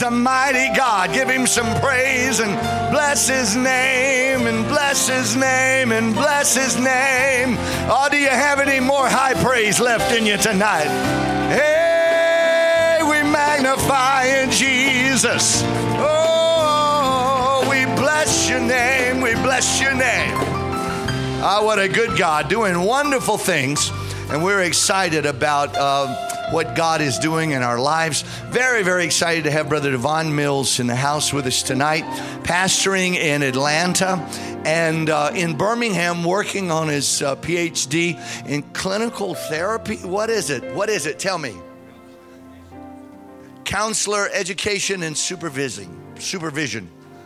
The mighty God. Give him some praise and bless his name and bless his name and bless his name. Oh, do you have any more high praise left in you tonight? Hey, we magnify in Jesus. Oh, we bless your name. We bless your name. Ah, what a good God, doing wonderful things. And we're excited about what God is doing in our lives. Very, very excited to have Brother Devon Mills in the house with us tonight, pastoring in Atlanta and in Birmingham, working on his PhD in clinical therapy. What is it? What is it? Tell me. Counselor, education, and supervision.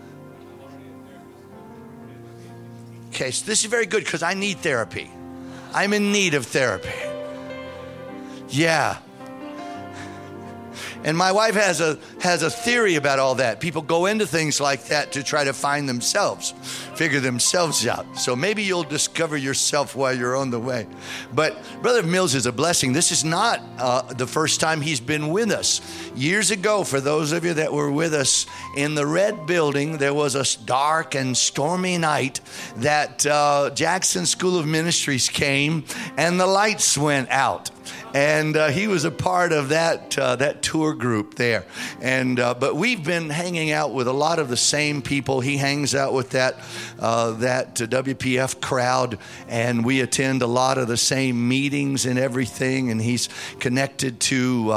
Okay, so this is very good because I need therapy. I'm in need of therapy. Yeah. And my wife has a theory about all that. People go into things like that to try to find themselves, figure themselves out. So maybe you'll discover yourself while you're on the way. But Brother Mills is a blessing. This is not the first time he's been with us. Years ago, for those of you that were with us in the red building, there was a dark and stormy night that Jackson School of Ministries came and the lights went out. And he was a part of that tour group there. And but we've been hanging out with a lot of the same people. He hangs out with that WPF crowd, and we attend a lot of the same meetings and everything. And he's connected to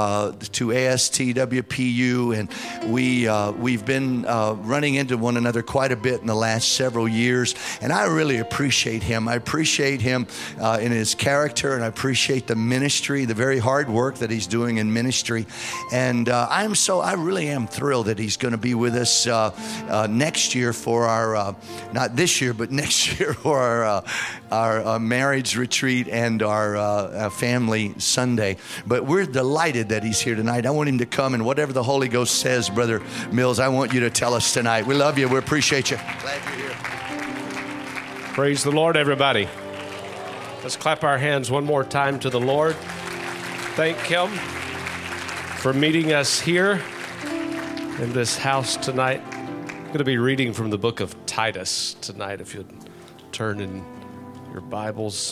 ASTWPU, and we've been running into one another quite a bit in the last several years. And I really appreciate him. I appreciate him in his character, and I appreciate the ministry, the very hard work that he's doing in ministry. And I really am thrilled that he's going to be with us next year for our, not this year, but next year for our marriage retreat and our family Sunday. But we're delighted that he's here tonight. I want him to come, and whatever the Holy Ghost says, Brother Mills, I want you to tell us tonight. We love you. We appreciate you. Glad you're here. Praise the Lord, everybody. Let's clap our hands one more time to the Lord. Thank Him for meeting us here in this house tonight. I'm going to be reading from the book of Titus tonight, if you'd turn in your Bibles.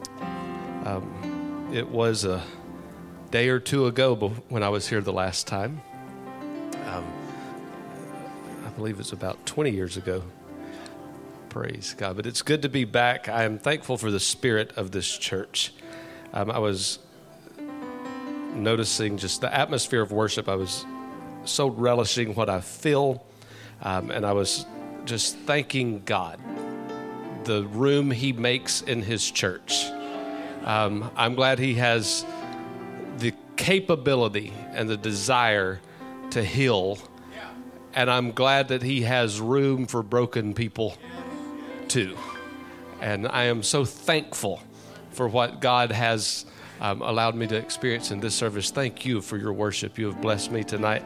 It was a day or two ago when I was here the last time. I believe it's about 20 years ago. Praise God. But it's good to be back. I am thankful for the spirit of this church. I was noticing just the atmosphere of worship. I was so relishing what I feel, and I was just thanking God, the room He makes in His church. I'm glad He has the capability and the desire to heal, and I'm glad that He has room for broken people too. And I am so thankful for what God has allowed me to experience in this service. Thank you for your worship. You have blessed me tonight.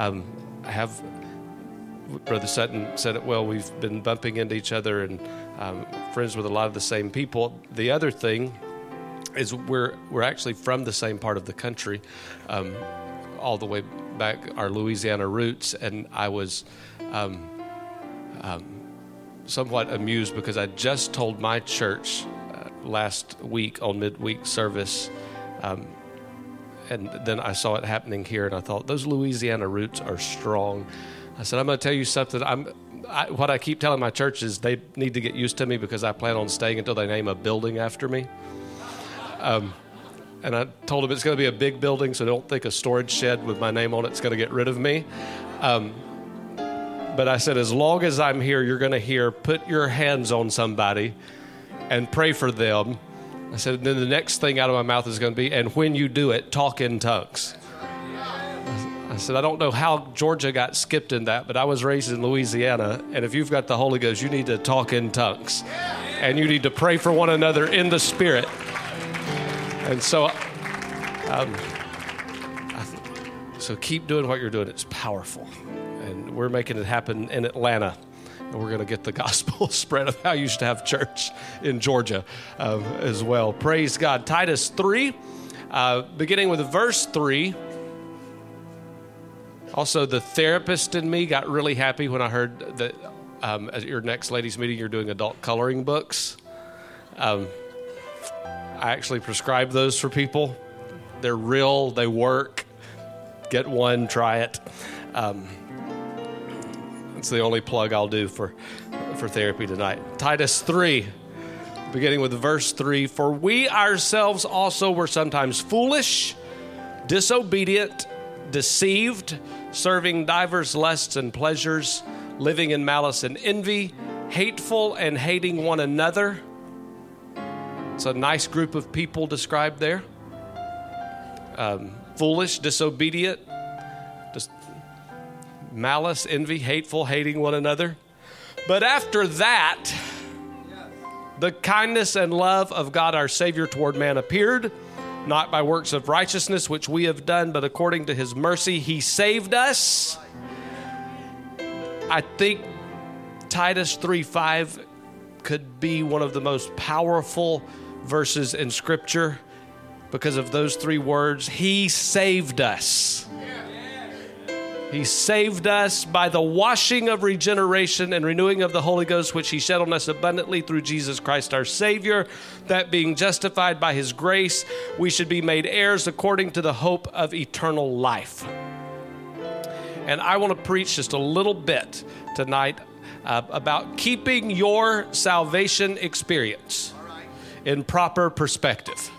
Brother Sutton said it well. We've been bumping into each other and friends with a lot of the same people. The other thing is we're actually from the same part of the country, all the way back, our Louisiana roots. And I was somewhat amused because I just told my church last week on midweek service, and then I saw it happening here, and I thought, those Louisiana roots are strong. I said, I'm going to tell you something. What I keep telling my church is they need to get used to me because I plan on staying until they name a building after me. And I told them it's going to be a big building, so don't think a storage shed with my name on it is going to get rid of me. But I said, as long as I'm here, you're going to hear, put your hands on somebody and pray for them. I said, then the next thing out of my mouth is going to be, and when you do it, talk in tongues. I said, I don't know how Georgia got skipped in that, but I was raised in Louisiana, and if you've got the Holy Ghost, you need to talk in tongues. And you need to pray for one another in the Spirit. And so, so keep doing what you're doing. It's powerful. And we're making it happen in Atlanta. And we're going to get the gospel spread of how you should have church in Georgia as well. Praise God. Titus 3, beginning with verse 3, Also, the therapist in me got really happy when I heard that at your next ladies' meeting, you're doing adult coloring books. I actually prescribe those for people. They're real. They work. Get one, try it. It's the only plug I'll do for therapy tonight. Titus 3, beginning with verse 3. For we ourselves also were sometimes foolish, disobedient, deceived, serving divers lusts and pleasures, living in malice and envy, hateful and hating one another. It's a nice group of people described there. Foolish, disobedient, malice, envy, hateful, hating one another. But after that, the kindness and love of God our Savior toward man appeared, not by works of righteousness which we have done, but according to his mercy he saved us. I think Titus 3:5 could be one of the most powerful verses in Scripture because of those three words. He saved us. He saved us by the washing of regeneration and renewing of the Holy Ghost, which he shed on us abundantly through Jesus Christ our Savior, that being justified by his grace, we should be made heirs according to the hope of eternal life. And I want to preach just a little bit tonight about keeping your salvation experience in proper perspective.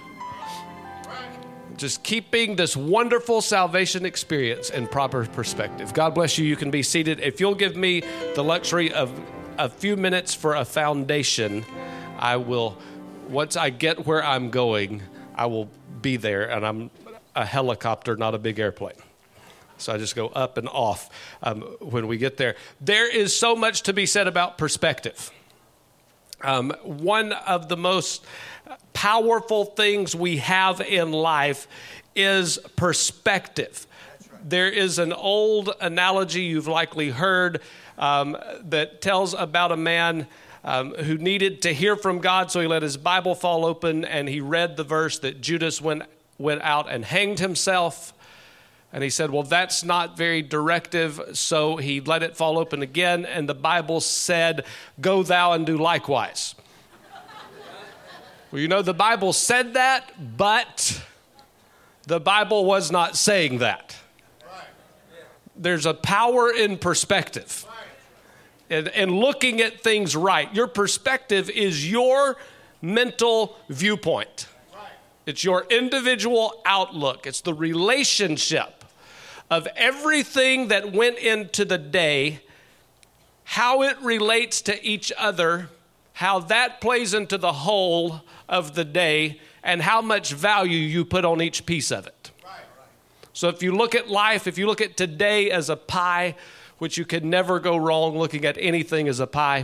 Just keeping this wonderful salvation experience in proper perspective. God bless you. You can be seated. If you'll give me the luxury of a few minutes for a foundation, I will, once I get where I'm going, I will be there. And I'm a helicopter, not a big airplane. So I just go up and off when we get there. There is so much to be said about perspective. One of the most powerful things we have in life is perspective. Right. There is an old analogy you've likely heard that tells about a man who needed to hear from God, so he let his Bible fall open and he read the verse that Judas went out and hanged himself. And he said, well, that's not very directive. So he let it fall open again. And the Bible said, go thou and do likewise. Well, you know, the Bible said that, but the Bible was not saying that. There's a power in perspective and looking at things right. Your perspective is your mental viewpoint. It's your individual outlook. It's the relationship of everything that went into the day, how it relates to each other, how that plays into the whole of the day, and how much value you put on each piece of it. So if you look at life, if you look at today as a pie, which you can never go wrong looking at anything as a pie.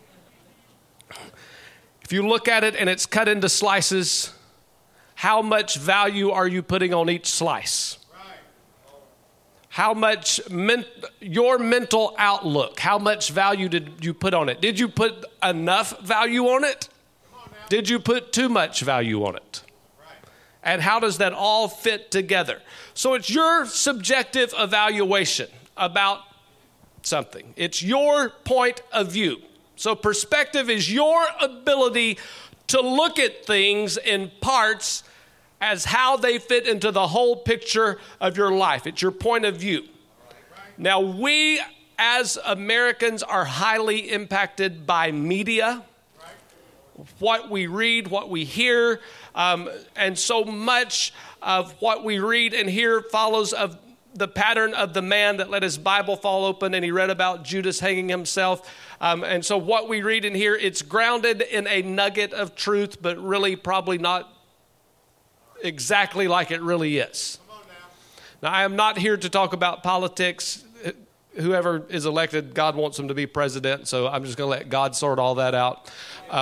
If you look at it and it's cut into slices, how much value are you putting on each slice? How much your mental outlook, how much value did you put on it? Did you put enough value on it? Did you put too much value on it? And how does that all fit together? So it's your subjective evaluation about something. It's your point of view. So perspective is your ability to look at things in parts as how they fit into the whole picture of your life. It's your point of view. Now, we as Americans are highly impacted by media, what we read, what we hear, and so much of what we read and hear follows of the pattern of the man that let his Bible fall open and he read about Judas hanging himself. And so what we read and hear, it's grounded in a nugget of truth, but really probably not exactly like it really is. Now, I am not here to talk about politics. Whoever is elected, God wants them to be president, so I'm just going to let God sort all that out.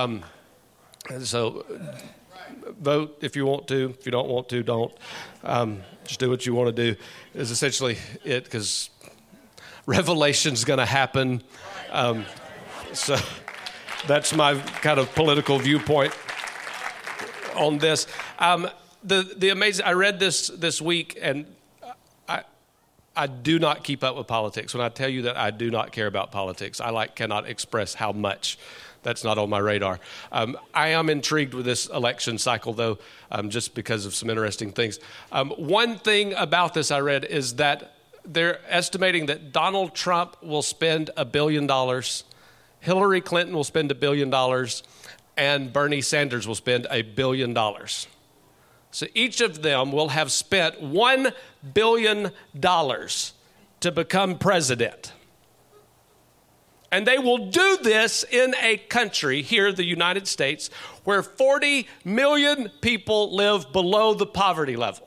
So vote if you want to. If you don't want to, don't. Just do what you want to do is essentially it, because revelation's going to happen. So that's my kind of political viewpoint on this. The amazing, I read this week, and I do not keep up with politics. When I tell you that I do not care about politics, I cannot express how much. That's not on my radar. I am intrigued with this election cycle, though, just because of some interesting things. One thing about this I read is that they're estimating that Donald Trump will spend $1 billion, Hillary Clinton will spend $1 billion, and Bernie Sanders will spend $1 billion. So each of them will have spent $1 billion to become president. And they will do this in a country here, the United States, where 40 million people live below the poverty level.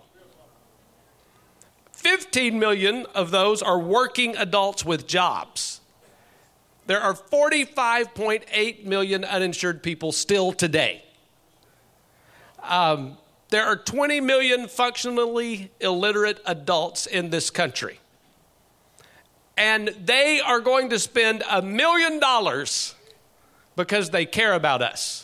15 million of those are working adults with jobs. There are 45.8 million uninsured people still today. There are 20 million functionally illiterate adults in this country. And they are going to spend $1 million because they care about us.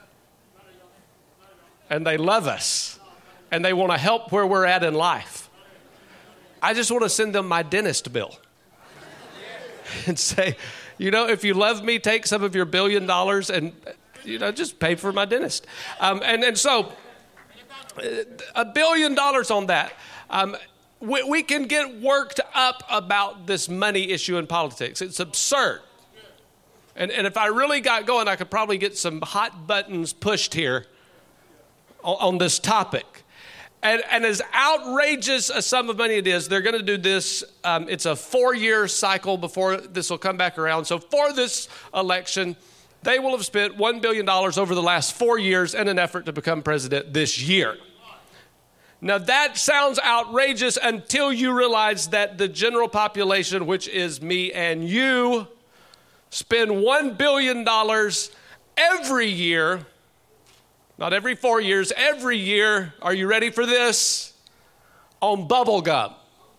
And they love us. And they want to help where we're at in life. I just want to send them my dentist bill. And say, if you love me, take some of your $1 billion and, just pay for my dentist. And so, $1 billion on that. We can get worked up about this money issue in politics. It's absurd. And if I really got going, I could probably get some hot buttons pushed here on this topic. And as outrageous a sum of money it is, they're going to do this. It's a 4-year cycle before this will come back around. So for this election, they will have spent $1 billion over the last 4 years in an effort to become president this year. Now, that sounds outrageous until you realize that the general population, which is me and you, spend $1 billion every year, not every 4 years, every year, are you ready for this? On bubble gum.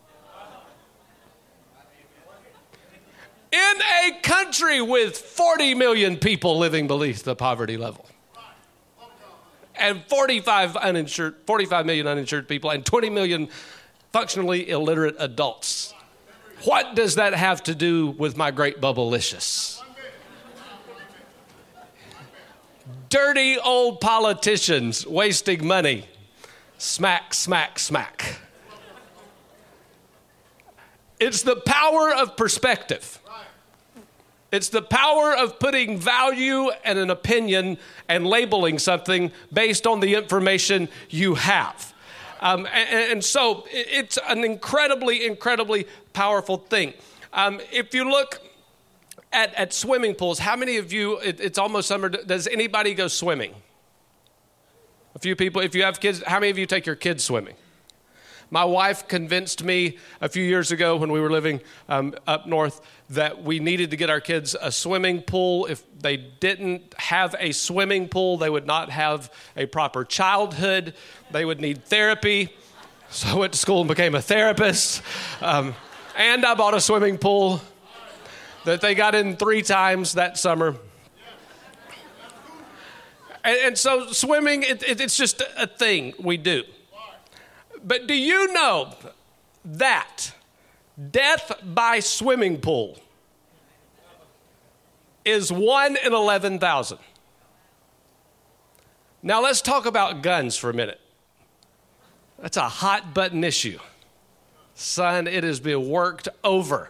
In a country with 40 million people living beneath the poverty level. And 45 million uninsured people and 20 million functionally illiterate adults. What does that have to do with my great Bubblicious? Dirty old politicians wasting money. Smack, smack, smack. It's the power of perspective. It's the power of putting value and an opinion and labeling something based on the information you have. And so it's an incredibly, incredibly powerful thing. If you look at swimming pools, how many of you, it's almost summer, does anybody go swimming? A few people. If you have kids, how many of you take your kids swimming? My wife convinced me a few years ago when we were living up north that we needed to get our kids a swimming pool. If they didn't have a swimming pool, they would not have a proper childhood. They would need therapy. So I went to school and became a therapist. And I bought a swimming pool that they got in 3 times that summer. And so swimming, it's just a thing we do. But do you know that death by swimming pool is 1 in 11,000? Now let's talk about guns for a minute. That's a hot button issue. Son, it has been worked over.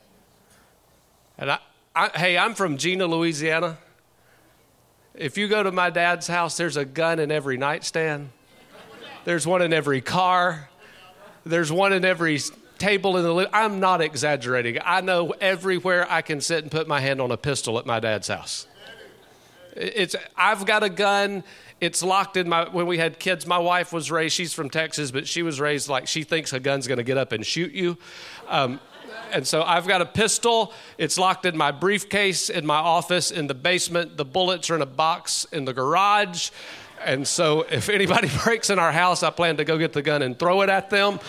And I'm from Gina, Louisiana. If you go to my dad's house, there's a gun in every nightstand. There's one in every car. There's one in every table in the living. I'm not exaggerating. I know everywhere I can sit and put my hand on a pistol at my dad's house. I've got a gun. It's locked in when we had kids, my wife was raised, she's from Texas, but she was raised like she thinks a gun's going to get up and shoot you. And so I've got a pistol. It's locked in my briefcase in my office in the basement. The bullets are in a box in the garage. And so if anybody breaks in our house, I plan to go get the gun and throw it at them.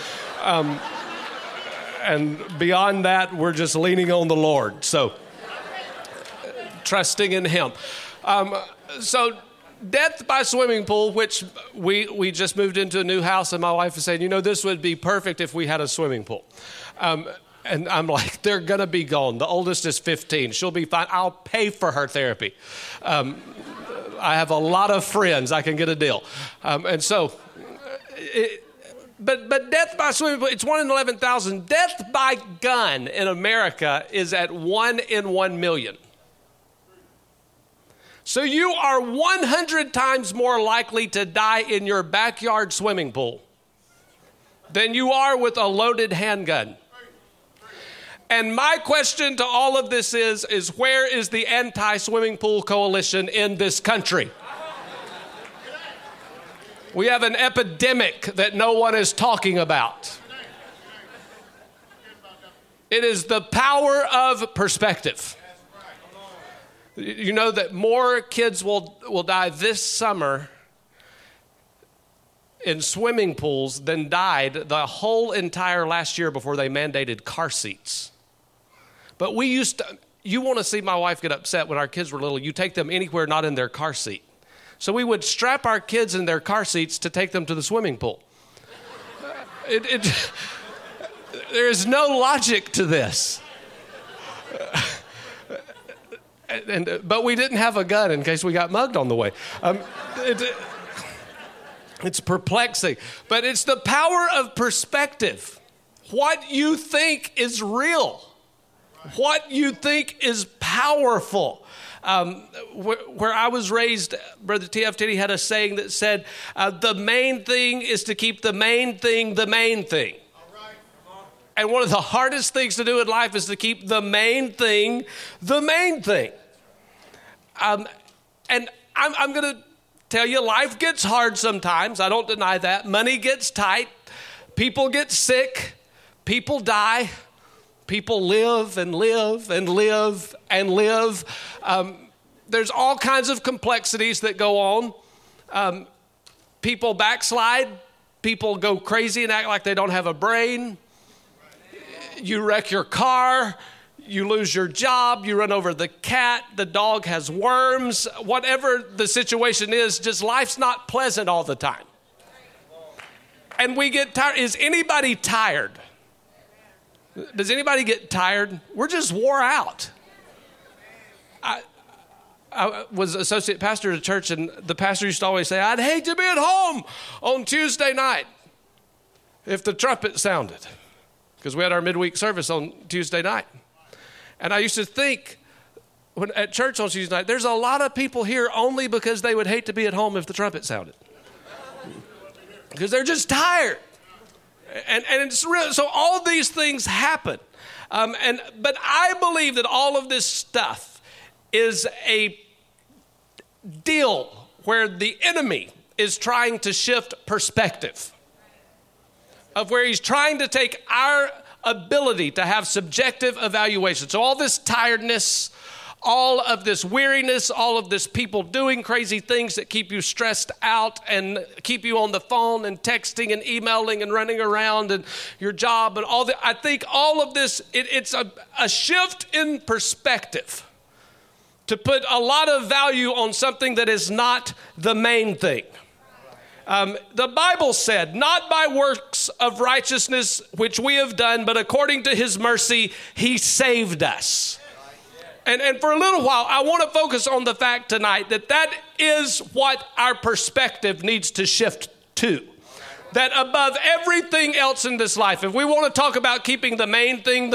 And beyond that, we're just leaning on the Lord. So trusting in Him. So death by swimming pool, which we just moved into a new house, and my wife is saying, this would be perfect if we had a swimming pool. And I'm like, they're going to be gone. The oldest is 15. She'll be fine. I'll pay for her therapy. I have a lot of friends. I can get a deal. But death by swimming pool, it's 1 in 11,000. Death by gun in America is at 1 in 1 million. So you are 100 times more likely to die in your backyard swimming pool than you are with a loaded handgun. And my question to all of this is where is the anti-swimming pool coalition in this country? We have an epidemic that no one is talking about. It is the power of perspective. You know that more kids will die this summer in swimming pools than died the whole entire last year before they mandated car seats. But you want to see my wife get upset when our kids were little, you take them anywhere not in their car seat. So we would strap our kids in their car seats to take them to the swimming pool. There's no logic to this. But we didn't have a gun in case we got mugged on the way. It's perplexing. But it's the power of perspective. What you think is real. What you think is powerful. Where I was raised, Brother T.F. Titty had a saying that said, the main thing is to keep the main thing the main thing. And one of the hardest things to do in life is to keep the main thing the main thing. And I'm going to tell you, life gets hard sometimes. I don't deny that. Money gets tight. People get sick. People die. People live and live and live and live. There's all kinds of complexities that go on. People backslide. People go crazy and act like they don't have a brain. You wreck your car. You lose your job. You run over the cat. The dog has worms. Whatever the situation is, just life's not pleasant all the time. And we get tired. Is anybody tired? Does anybody get tired? We're just wore out. I was associate pastor at a church, and the pastor used to always say, I'd hate to be at home on Tuesday night if the trumpet sounded, because we had our midweek service on Tuesday night. And I used to think at church on Tuesday night, there's a lot of people here only because they would hate to be at home if the trumpet sounded, because they're just tired. And it's real. So all these things happen. But I believe that all of this stuff is a deal where the enemy is trying to shift perspective, of where he's trying to take our ability to have subjective evaluation. So all this tiredness, all of this weariness, all of this people doing crazy things that keep you stressed out and keep you on the phone and texting and emailing and running around and your job and all that. I think all of this, it's a shift in perspective to put a lot of value on something that is not the main thing. The Bible said, not by works of righteousness which we have done, but according to his mercy, he saved us. And for a little while, I want to focus on the fact tonight that is what our perspective needs to shift to. That above everything else in this life, if we want to talk about keeping the main thing,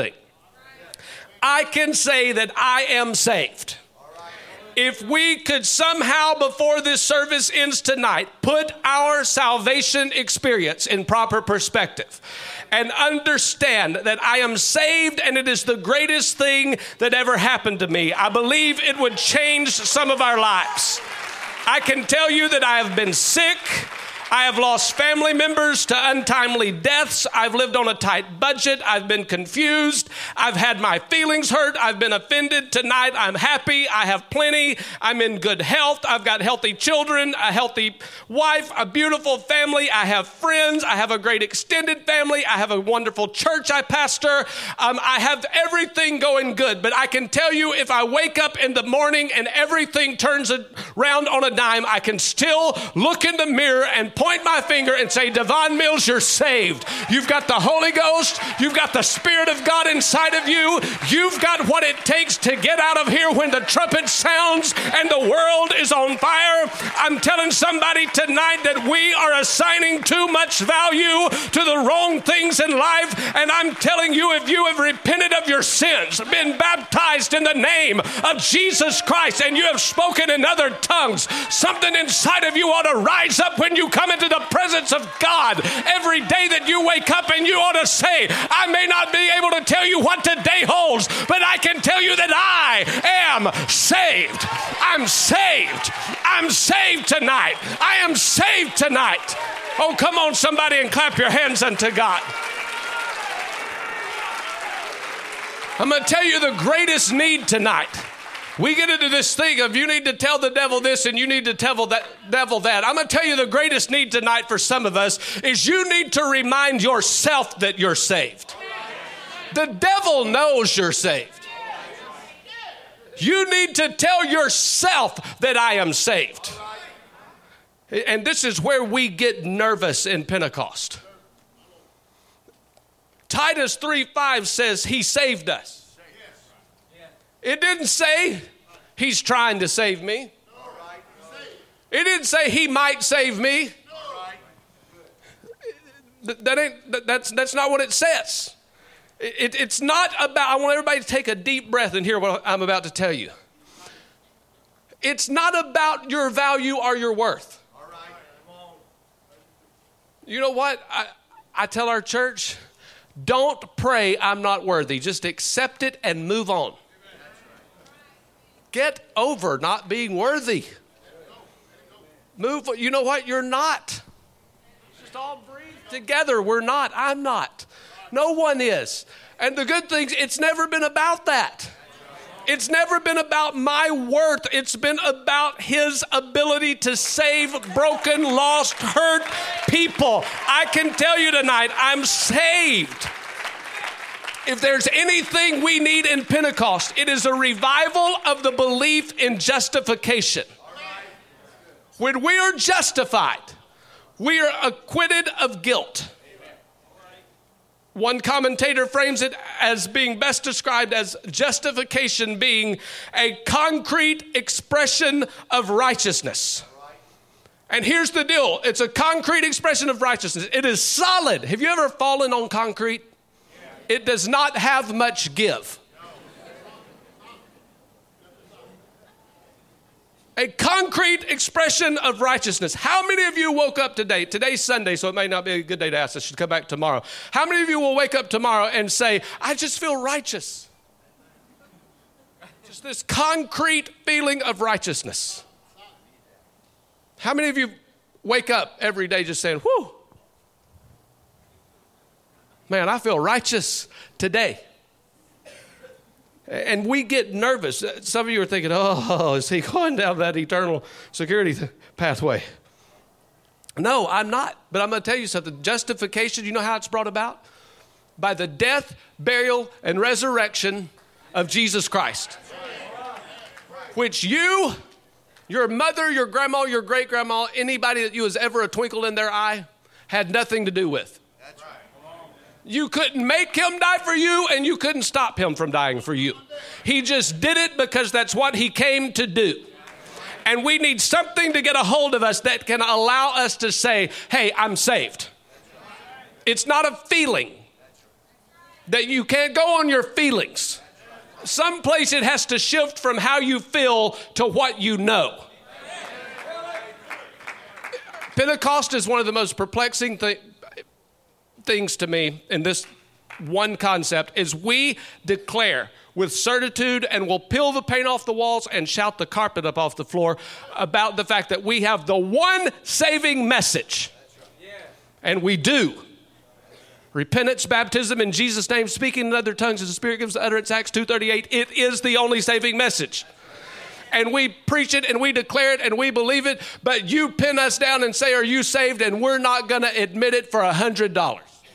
I can say that I am saved. If we could somehow, before this service ends tonight, put our salvation experience in proper perspective and understand that I am saved and it is the greatest thing that ever happened to me, I believe it would change some of our lives. I can tell you that I have been sick. I have lost family members to untimely deaths. I've lived on a tight budget. I've been confused. I've had my feelings hurt. I've been offended. Tonight I'm happy. I have plenty. I'm in good health. I've got healthy children, a healthy wife, a beautiful family. I have friends. I have a great extended family. I have a wonderful church I pastor. I have everything going good. But I can tell you, if I wake up in the morning and everything turns around on a dime, I can still look in the mirror and point my finger and say, Devon Mills, you're saved. You've got the Holy Ghost. You've got the Spirit of God inside of you. You've got what it takes to get out of here when the trumpet sounds and the world is on fire. I'm telling somebody tonight that we are assigning too much value to the wrong things in life. And I'm telling you, if you have repented of your sins, been baptized in the name of Jesus Christ, and you have spoken in other tongues, something inside of you ought to rise up when you come into the presence of God every day that you wake up, and you ought to say, I may not be able to tell you what today holds, but I can tell you that I am saved. I'm saved. I'm saved tonight. I am saved tonight. Oh, come on, somebody, and clap your hands unto God. I'm going to tell you the greatest need tonight. We get into this thing of you need to tell the devil this and you need to tell the devil that. I'm going to tell you the greatest need tonight for some of us is you need to remind yourself that you're saved. The devil knows you're saved. You need to tell yourself that I am saved. And this is where we get nervous in Pentecost. Titus 3:5 says he saved us. It didn't say he's trying to save me. It didn't say he might save me. That's not what it says. It's not about, I want everybody to take a deep breath and hear what I'm about to tell you. It's not about your value or your worth. You know what? I tell our church, don't pray I'm not worthy. Just accept it and move on. Get over not being worthy. Move. You know what? You're not. Just all breathe together. We're not. I'm not. No one is. And the good thing, it's never been about that. It's never been about my worth. It's been about his ability to save broken, lost, hurt people. I can tell you tonight, I'm saved. If there's anything we need in Pentecost, it is a revival of the belief in justification. When we are justified, we are acquitted of guilt. One commentator frames it as being best described as justification being a concrete expression of righteousness. And here's the deal. It's a concrete expression of righteousness. It is solid. Have you ever fallen on concrete? It does not have much give. A concrete expression of righteousness. How many of you woke up today? Today's Sunday, so it may not be a good day to ask. I should come back tomorrow. How many of you will wake up tomorrow and say, I just feel righteous? Just this concrete feeling of righteousness. How many of you wake up every day just saying, whew, man, I feel righteous today. And we get nervous. Some of you are thinking, oh, is he going down that eternal security pathway? No, I'm not. But I'm going to tell you something. Justification, you know how it's brought about? By the death, burial, and resurrection of Jesus Christ. Which you, your mother, your grandma, your great-grandma, anybody that you was ever a twinkle in their eye, had nothing to do with. You couldn't make him die for you, and you couldn't stop him from dying for you. He just did it because that's what he came to do. And we need something to get a hold of us that can allow us to say, hey, I'm saved. It's not a feeling. That you can't go on your feelings. Someplace it has to shift from how you feel to what you know. Pentecost is one of the most perplexing things to me in this one concept is we declare with certitude and we'll peel the paint off the walls and shout the carpet up off the floor about the fact that we have the one saving message. And we do. Repentance, baptism in Jesus' name, speaking in other tongues as the Spirit gives the utterance, Acts 2:38. It is the only saving message. And we preach it and we declare it and we believe it, but you pin us down and say, are you saved? And we're not going to admit it for $100.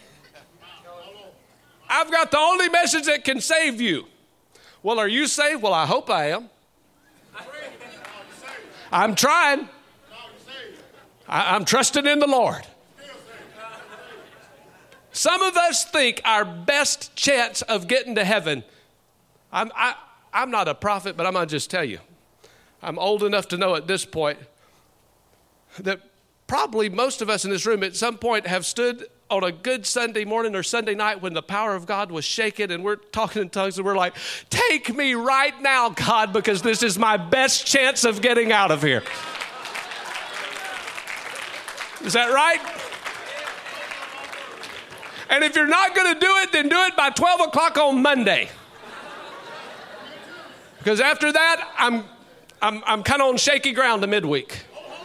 I've got the only message that can save you. Well, are you saved? Well, I hope I am. I'm trying. I'm trusting in the Lord. Some of us think our best chance of getting to heaven, I'm not a prophet, but I'm going to just tell you. I'm old enough to know at this point that probably most of us in this room at some point have stood on a good Sunday morning or Sunday night when the power of God was shaken and we're talking in tongues and we're like, take me right now, God, because this is my best chance of getting out of here. Is that right? And if you're not going to do it, then do it by 12 o'clock on Monday. Because after that, I'm kind of on shaky ground to midweek.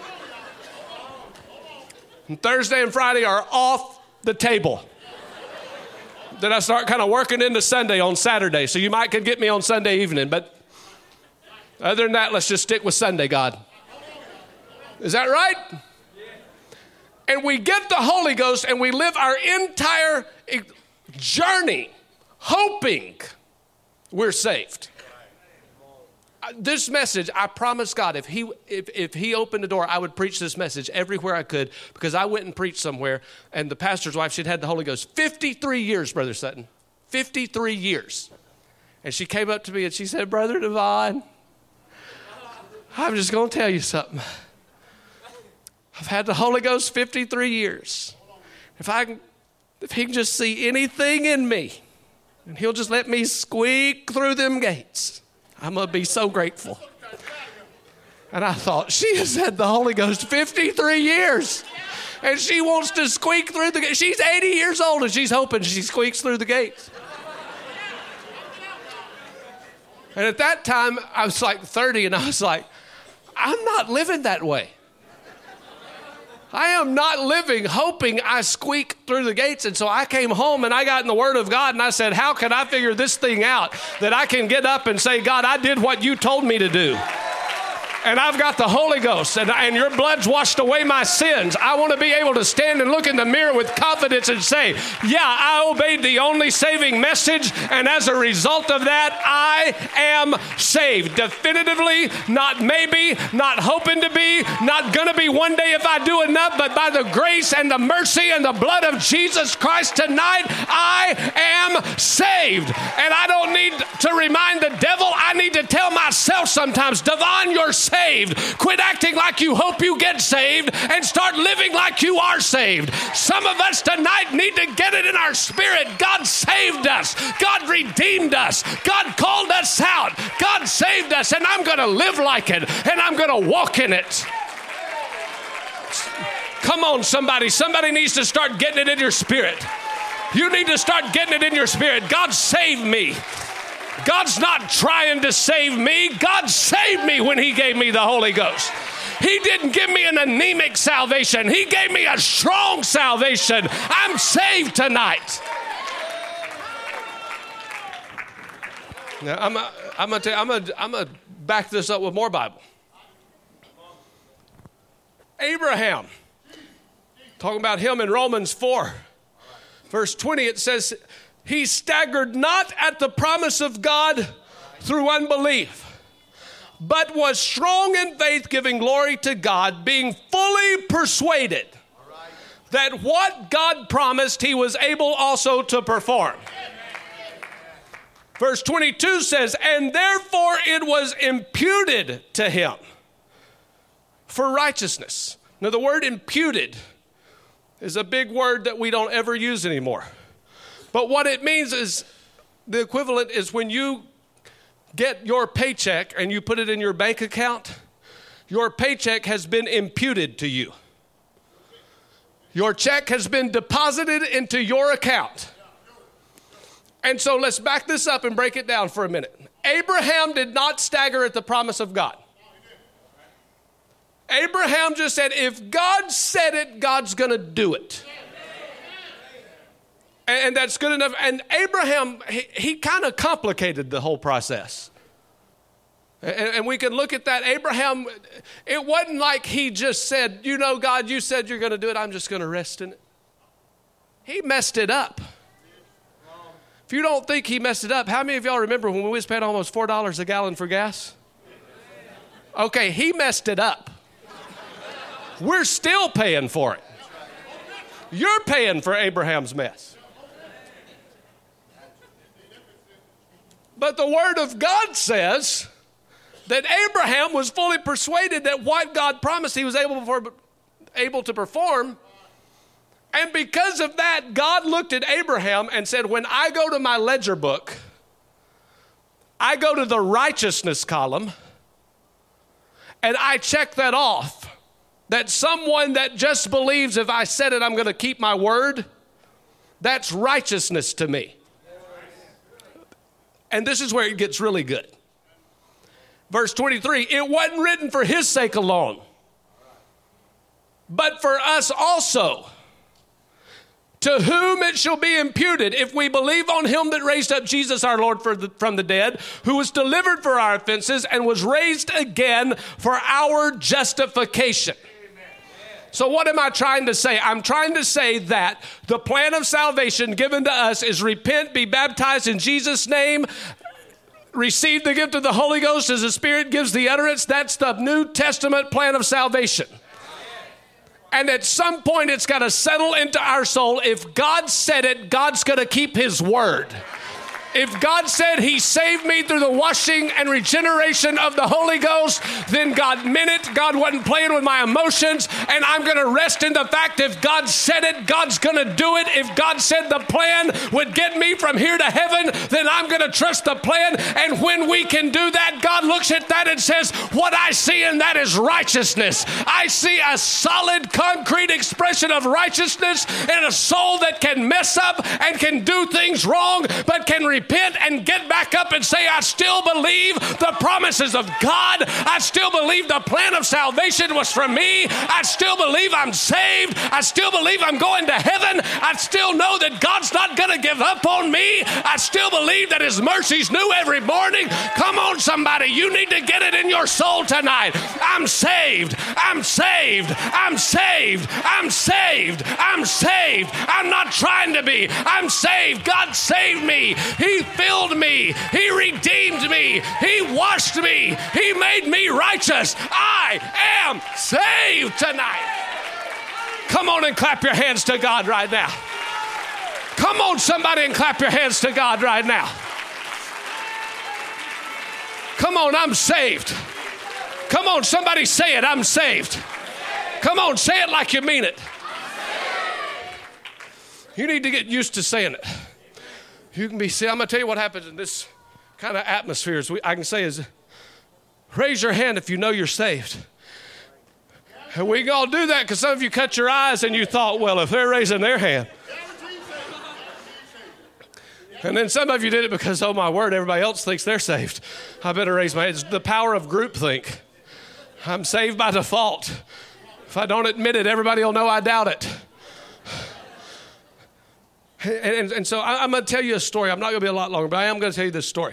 And Thursday and Friday are off the table. Then I start kind of working into Sunday on Saturday. So you might could get me on Sunday evening. But other than that, let's just stick with Sunday, God. Is that right? And we get the Holy Ghost and we live our entire journey hoping we're saved. This message, I promised God, if he opened the door, I would preach this message everywhere I could, because I went and preached somewhere, and the pastor's wife, she'd had the Holy Ghost 53 years, Brother Sutton, 53 years. And she came up to me and she said, Brother Devon, I'm just going to tell you something. I've had the Holy Ghost 53 years. If he can just see anything in me, and he'll just let me squeak through them gates, I'm going to be so grateful. And I thought, she has had the Holy Ghost 53 years. And she wants to squeak through the gates. She's 80 years old and she's hoping she squeaks through the gates. And at that time, I was like 30 and I was like, I'm not living that way. I am not living hoping I squeak through the gates. And so I came home and I got in the Word of God and I said, how can I figure this thing out that I can get up and say, God, I did what you told me to do. And I've got the Holy Ghost, and your blood's washed away my sins. I want to be able to stand and look in the mirror with confidence and say, yeah, I obeyed the only saving message, and as a result of that, I am saved. Definitively, not maybe, not hoping to be, not going to be one day if I do enough, but by the grace and the mercy and the blood of Jesus Christ tonight, I am saved. And I don't need to remind the devil. I need to tell myself sometimes, Devon, you're saved. Quit acting like you hope you get saved and start living like you are saved. Some of us tonight need to get it in our spirit. God saved us. God redeemed us. God called us out. God saved us, and I'm going to live like it, and I'm going to walk in it. Come on, somebody. Somebody needs to start getting it in your spirit. You need to start getting it in your spirit. God saved me. God's not trying to save me. God saved me when he gave me the Holy Ghost. He didn't give me an anemic salvation. He gave me a strong salvation. I'm saved tonight. Now, I'm gonna back this up with more Bible. Abraham, talking about him in Romans 4, verse 20, it says, he staggered not at the promise of God through unbelief, but was strong in faith, giving glory to God, being fully persuaded that what God promised, he was able also to perform. Verse 22 says, and therefore it was imputed to him for righteousness. Now, the word imputed is a big word that we don't ever use anymore. But what it means is, the equivalent is when you get your paycheck and you put it in your bank account, your paycheck has been imputed to you. Your check has been deposited into your account. And so let's back this up and break it down for a minute. Abraham did not stagger at the promise of God. Abraham just said, if God said it, God's going to do it. And that's good enough. And Abraham, he kind of complicated the whole process. And we can look at that. Abraham, it wasn't like he just said, you know, God, you said you're going to do it. I'm just going to rest in it. He messed it up. If you don't think he messed it up, how many of y'all remember when we was paying almost $4 a gallon for gas? Okay, he messed it up. We're still paying for it. You're paying for Abraham's mess. But the Word of God says that Abraham was fully persuaded that what God promised he was able to perform. And because of that, God looked at Abraham and said, when I go to my ledger book, I go to the righteousness column, and I check that off, that someone that just believes if I said it, I'm going to keep my word, that's righteousness to me. And this is where it gets really good. Verse 23, it wasn't written for his sake alone, but for us also, to whom it shall be imputed if we believe on him that raised up Jesus our Lord from the dead, who was delivered for our offenses and was raised again for our justification. So what am I trying to say? I'm trying to say that the plan of salvation given to us is repent, be baptized in Jesus' name, receive the gift of the Holy Ghost as the Spirit gives the utterance. That's the New Testament plan of salvation. And at some point, it's got to settle into our soul. If God said it, God's going to keep his word. If God said he saved me through the washing and regeneration of the Holy Ghost, then God meant it. God wasn't playing with my emotions. And I'm going to rest in the fact if God said it, God's going to do it. If God said the plan would get me from here to heaven, then I'm going to trust the plan. And when we can do that, God looks at that and says, what I see in that is righteousness. I see a solid, concrete expression of righteousness in a soul that can mess up and can do things wrong, but can repent and get back up and say, I still believe the promises of God. I still believe the plan of salvation was for me. I still believe I'm saved. I still believe I'm going to heaven. I still know that God's not going to give up on me. I still believe that his mercy's new every morning. Come on, somebody. You need to get it in your soul tonight. I'm saved. I'm saved. I'm saved. I'm saved. I'm saved. I'm not trying to be. I'm saved. God saved me. He filled me. He redeemed me. He washed me. He made me righteous. I am saved tonight. Come on and clap your hands to God right now. Come on, somebody, and clap your hands to God right now. Come on, I'm saved. Come on, somebody say it, I'm saved. Come on, say it like you mean it. You need to get used to saying it. You can be, see, I'm going to tell you what happens in this kind of atmosphere. I can say is, raise your hand if you know you're saved. And we can all do that because some of you cut your eyes and you thought, well, if they're raising their hand. And then some of you did it because, oh my word, everybody else thinks they're saved. I better raise my hand. It's the power of groupthink. I'm saved by default. If I don't admit it, everybody will know I doubt it. And so I'm going to tell you a story. I'm not going to be a lot longer, but I am going to tell you this story.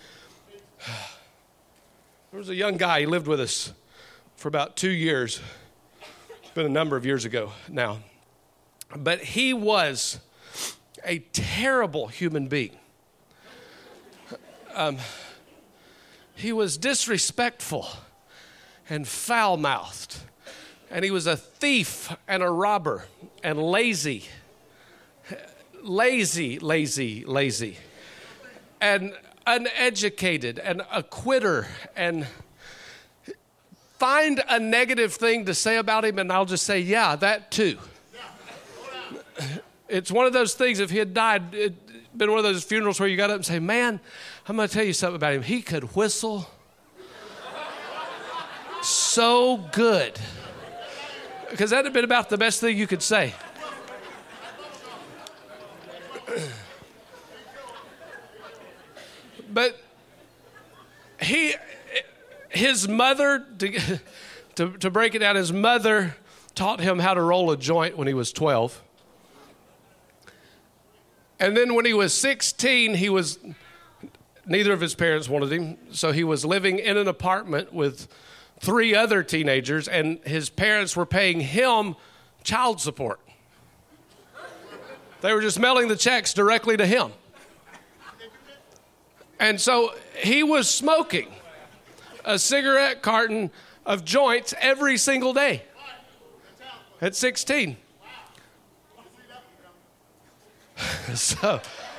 There was a young guy. He lived with us for about 2 years. It's been a number of years ago now. But he was a terrible human being. He was disrespectful and foul-mouthed. And he was a thief and a robber and lazy. Lazy, and uneducated and a quitter, and find a negative thing to say about him and I'll just say, yeah, that too. It's one of those things, if he had died, it'd been one of those funerals where you got up and say, man, I'm going to tell you something about him. He could whistle so good. Because that would have been about the best thing you could say. But his mother, to break it down, his mother taught him how to roll a joint when he was 12. And then when he was 16, neither of his parents wanted him, so he was living in an apartment with 3 other teenagers, and his parents were paying him child support. They were just mailing the checks directly to him. And so he was smoking a cigarette carton of joints every single day at 16. So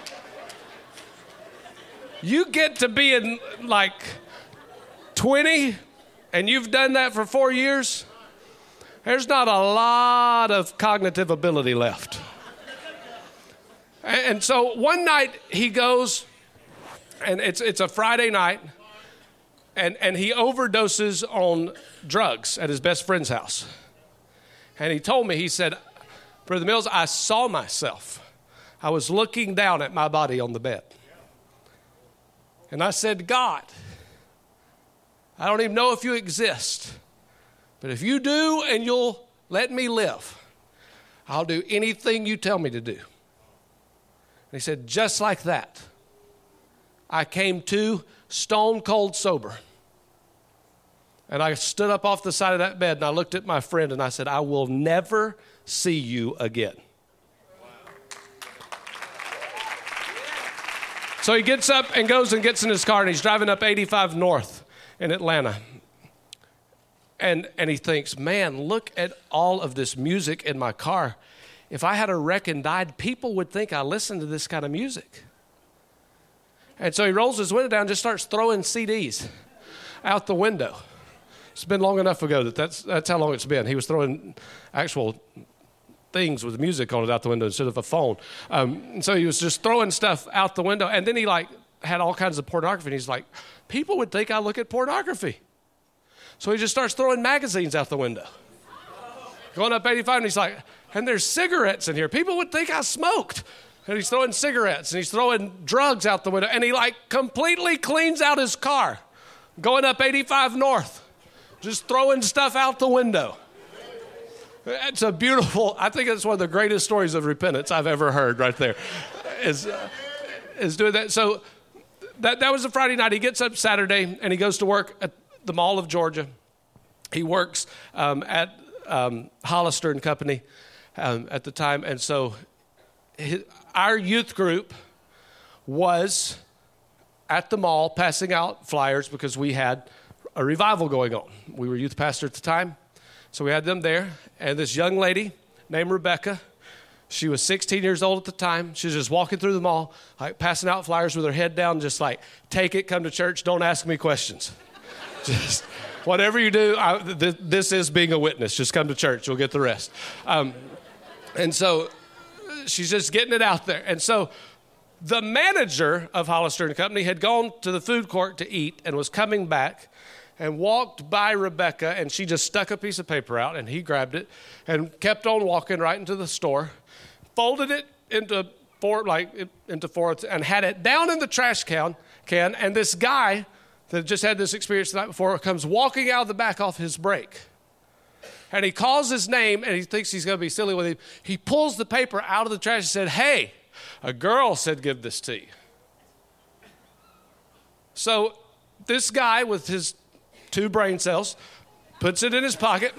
you get to be in like 20 and you've done that for 4 years, there's not a lot of cognitive ability left. And so one night he goes, and it's a Friday night, and he overdoses on drugs at his best friend's house. And he told me, he said, Brother Mills, I saw myself. I was looking down at my body on the bed. And I said, God, I don't even know if you exist, but if you do and you'll let me live, I'll do anything you tell me to do. And he said, just like that, I came to stone cold sober. And I stood up off the side of that bed and I looked at my friend and I said, I will never see you again. So he gets up and goes and gets in his car and he's driving up 85 North in Atlanta. And he thinks, man, look at all of this music in my car. If I had a wreck and died, people would think I listened to this kind of music. And so he rolls his window down and just starts throwing CDs out the window. It's been long enough ago that's how long it's been. He was throwing actual things with music on it out the window instead of a phone. So he was just throwing stuff out the window. And then he had all kinds of pornography. And he's like, people would think I look at pornography. So he just starts throwing magazines out the window. Going up 85 and he's like, and there's cigarettes in here. People would think I smoked. And he's throwing cigarettes and he's throwing drugs out the window. And he completely cleans out his car. Going up 85 North. Just throwing stuff out the window. It's a beautiful, I think it's one of the greatest stories of repentance I've ever heard right there. Is doing that. So that was a Friday night. He gets up Saturday and he goes to work at the Mall of Georgia. He works at Hollister and Company at the time. And so our youth group was at the mall passing out flyers because we had a revival going on. We were youth pastor at the time. So we had them there. And this young lady named Rebecca, she was 16 years old at the time. She was just walking through the mall, passing out flyers with her head down, just take it, come to church, don't ask me questions. Just whatever you do, this is being a witness. Just come to church, you'll get the rest. And so she's just getting it out there. And so the manager of Hollister and Company had gone to the food court to eat and was coming back and walked by Rebecca, and she just stuck a piece of paper out, and he grabbed it and kept on walking right into the store, folded it into four, and had it down in the trash can. And this guy that just had this experience the night before comes walking out of the back off his break. And he calls his name, and he thinks he's going to be silly with him. He pulls the paper out of the trash and said, hey, a girl said give this to you. So this guy with his 2 brain cells puts it in his pocket,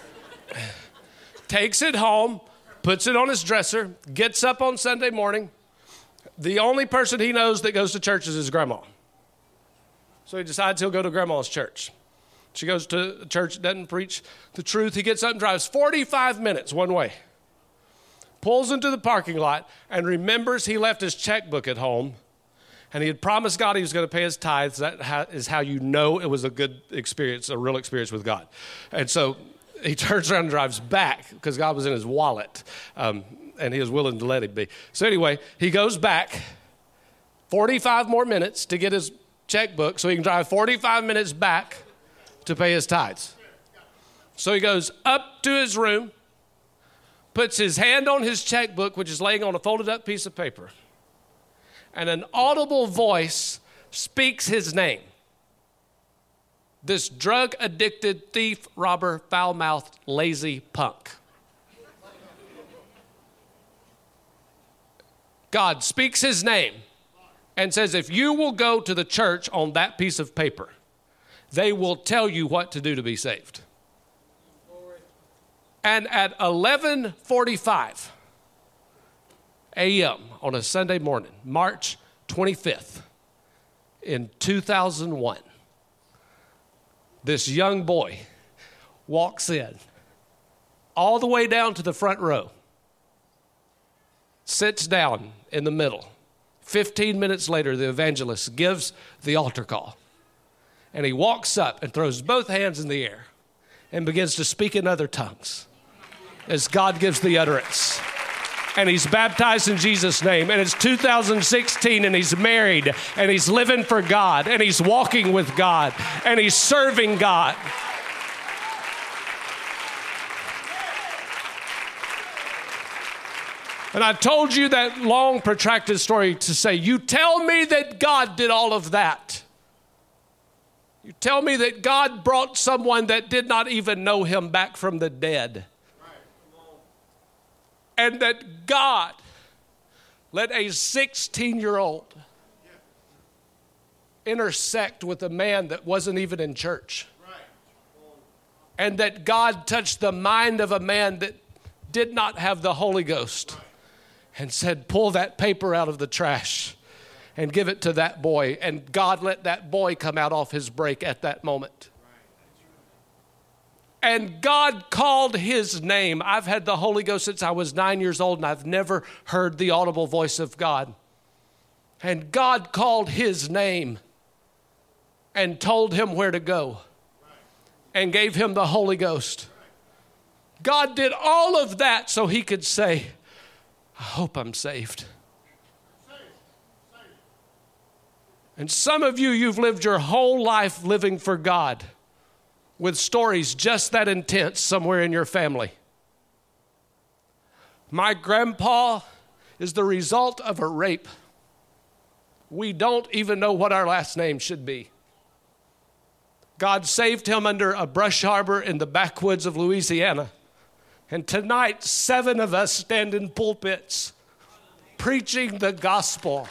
takes it home, puts it on his dresser, gets up on Sunday morning. The only person he knows that goes to church is his grandma. So he decides he'll go to grandma's church. She goes to church, doesn't preach the truth. He gets up and drives 45 minutes one way, pulls into the parking lot, and remembers he left his checkbook at home, and he had promised God he was going to pay his tithes. That is how you know it was a good experience, a real experience with God. And so he turns around and drives back because God was in his wallet, and he was willing to let him be. So anyway, he goes back 45 more minutes to get his checkbook so he can drive 45 minutes back to pay his tithes. So he goes up to his room, puts his hand on his checkbook, which is laying on a folded up piece of paper, and an audible voice speaks his name. This drug-addicted thief, robber, foul-mouthed, lazy punk. God speaks his name and says, if you will go to the church on that piece of paper, they will tell you what to do to be saved. And at 11:45 a.m. on a Sunday morning, March 25th, in 2001, this young boy walks in all the way down to the front row, sits down in the middle. 15 minutes later, the evangelist gives the altar call, and he walks up and throws both hands in the air and begins to speak in other tongues as God gives the utterance. And he's baptized in Jesus' name, and it's 2016, and he's married, and he's living for God, and he's walking with God, and he's serving God. And I told you that long, protracted story to say, you tell me that God did all of that. You tell me that God brought someone that did not even know him back from the dead. And that God let a 16-year-old intersect with a man that wasn't even in church. And that God touched the mind of a man that did not have the Holy Ghost and said, pull that paper out of the trash and give it to that boy. And God let that boy come out off his break at that moment. And God called his name. I've had the Holy Ghost since I was 9 years old, and I've never heard the audible voice of God. And God called his name and told him where to go and gave him the Holy Ghost. God did all of that so he could say, I hope I'm saved. And some of you, you've lived your whole life living for God with stories just that intense somewhere in your family. My grandpa is the result of a rape. We don't even know what our last name should be. God saved him under a brush harbor in the backwoods of Louisiana. And tonight, 7 of us stand in pulpits preaching the gospel.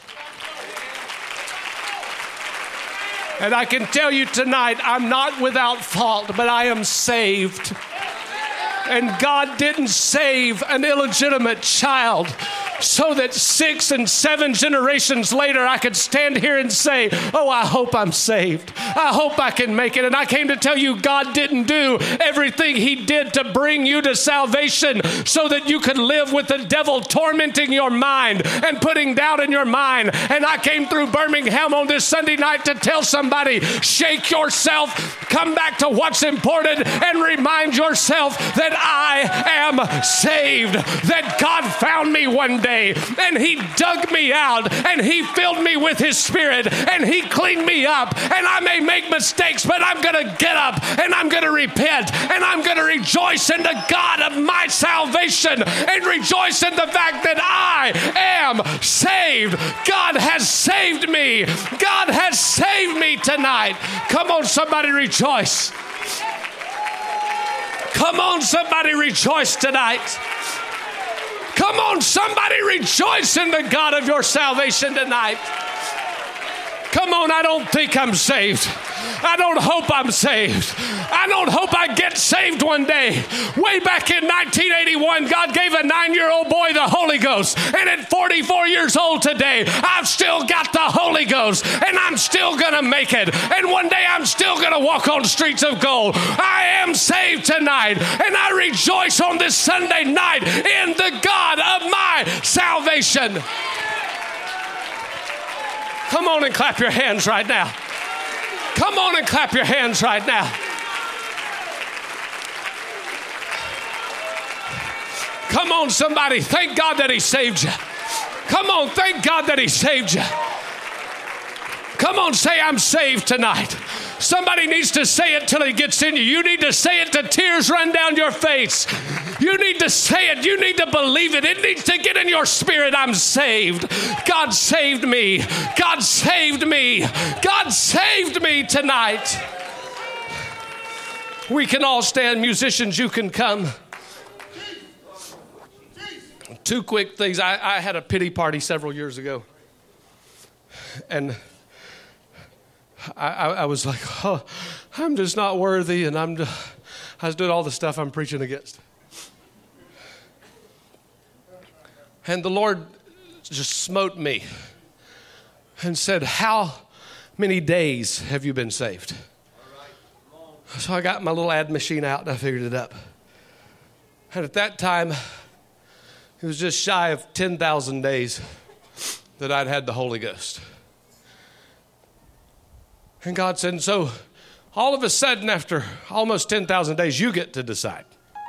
And I can tell you tonight, I'm not without fault, but I am saved. And God didn't save an illegitimate child so that 6 and 7 generations later I could stand here and say, oh, I hope I'm saved. I hope I can make it. And I came to tell you God didn't do everything he did to bring you to salvation so that you could live with the devil tormenting your mind and putting doubt in your mind. And I came through Birmingham on this Sunday night to tell somebody, shake yourself, come back to what's important, and remind yourself that I am saved, that God found me one day and he dug me out and he filled me with his spirit and he cleaned me up, and I may make mistakes, but I'm going to get up and I'm going to repent and I'm going to rejoice in the God of my salvation and rejoice in the fact that I am saved. God has saved me. God has saved me tonight. Come on, somebody rejoice. Come on, somebody rejoice tonight. Come on, somebody rejoice in the God of your salvation tonight. Come on, I don't think I'm saved. I don't hope I'm saved. I don't hope I get saved one day. Way back in 1981, God gave a 9-year-old boy the Holy Ghost. And at 44 years old today, I've still got the Holy Ghost. And I'm still going to make it. And one day I'm still going to walk on streets of gold. I am saved tonight. And I rejoice on this Sunday night in the God of my salvation. Come on and clap your hands right now. Come on and clap your hands right now. Come on, somebody. Thank God that he saved you. Come on, thank God that he saved you. Come on, say, I'm saved tonight. Somebody needs to say it till it gets in you. You need to say it till tears run down your face. You need to say it. You need to believe it. It needs to get in your spirit. I'm saved. God saved me. God saved me. God saved me tonight. We can all stand. Musicians, you can come. Two quick things. I had a pity party several years ago. And I was like, oh, I'm just not worthy. And I was doing all the stuff I'm preaching against. And the Lord just smote me and said, how many days have you been saved? So I got my little ad machine out and I figured it up. And at that time, it was just shy of 10,000 days that I'd had the Holy Ghost. And God said, so all of a sudden, after almost 10,000 days, you get to decide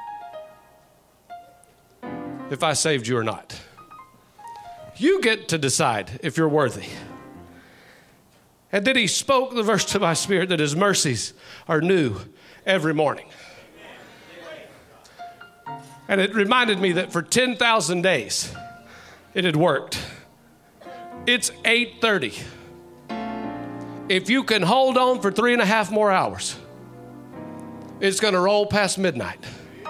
if I saved you or not. You get to decide if you're worthy. And then he spoke the verse to my spirit that his mercies are new every morning. And it reminded me that for 10,000 days, it had worked. It's 8:30. If you can hold on for 3.5 more hours, it's going to roll past midnight.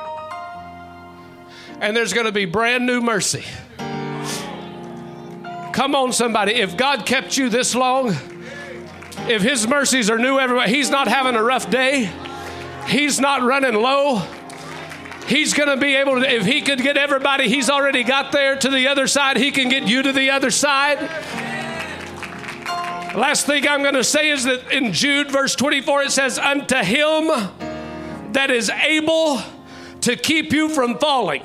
And there's going to be brand new mercy. Come on, somebody. If God kept you this long, if his mercies are new everywhere, he's not having a rough day. He's not running low. He's going to be able to, if he could get everybody he's already got there to the other side, he can get you to the other side. Last thing I'm going to say is that in Jude verse 24, it says, unto him that is able to keep you from falling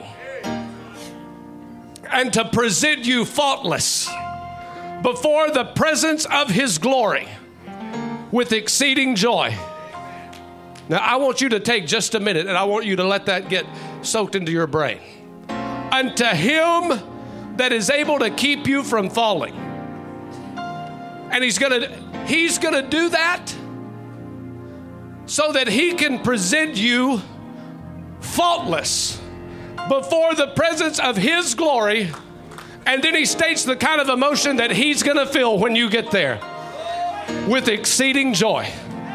and to present you faultless before the presence of his glory with exceeding joy. Now, I want you to take just a minute and I want you to let that get soaked into your brain. Unto him that is able to keep you from falling. And he's going to do that so that he can present you faultless before the presence of his glory. And then he states the kind of emotion that he's going to feel when you get there, with exceeding joy.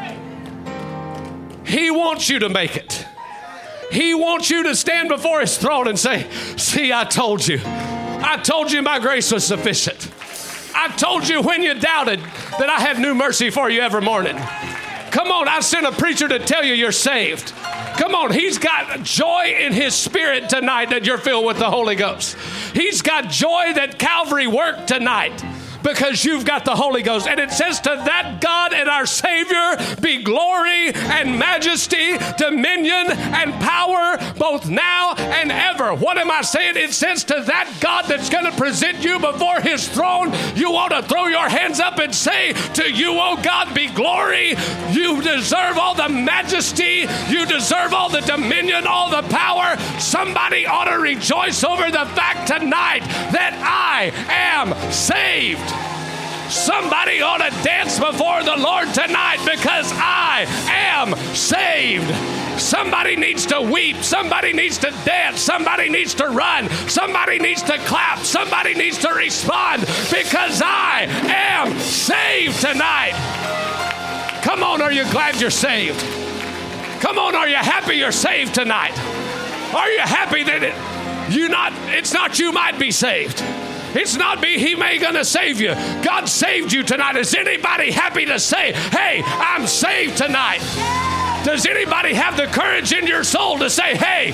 He wants you to make it. He wants you to stand before his throne and say, see, I told you. I told you my grace was sufficient. I told you when you doubted that I had new mercy for you every morning. Come on, I sent a preacher to tell you you're saved. Come on, he's got joy in his spirit tonight that you're filled with the Holy Ghost. He's got joy that Calvary worked tonight because you've got the Holy Ghost. And it says, to that God and our Savior be glory and majesty, dominion and power, both now and ever. What am I saying? It says, to that God that's going to present you before his throne, you ought to throw your hands up and say, to you, oh God, be glory. You deserve all the majesty. You deserve all the dominion, all the power. Somebody ought to rejoice over the fact tonight that I am saved. Somebody ought to dance before the Lord tonight because I am saved. Somebody needs to weep. Somebody needs to dance. Somebody needs to run. Somebody needs to clap. Somebody needs to respond because I am saved tonight. Come on, are you glad you're saved? Come on, are you happy you're saved tonight? Are you happy that it's not you might be saved? It's not me, he may gonna save you. God saved you tonight. Is anybody happy to say, hey, I'm saved tonight? Does anybody have the courage in your soul to say, hey,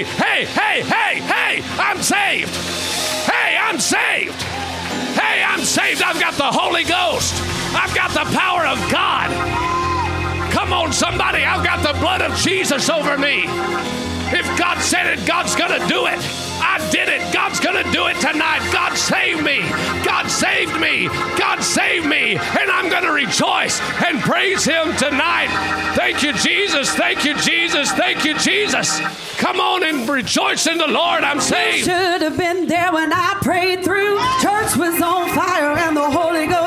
I'm saved. Hey, I'm saved. Hey, I'm saved. I've got the Holy Ghost. I've got the power of God. Come on, somebody. I've got the blood of Jesus over me. If God said it, God's going to do it. I did it. God's going to do it tonight. God saved me. God saved me. God saved me. And I'm going to rejoice and praise him tonight. Thank you, Jesus. Thank you, Jesus. Thank you, Jesus. Come on and rejoice in the Lord. I'm saved. You should have been there when I prayed through. Church was on fire and the Holy Ghost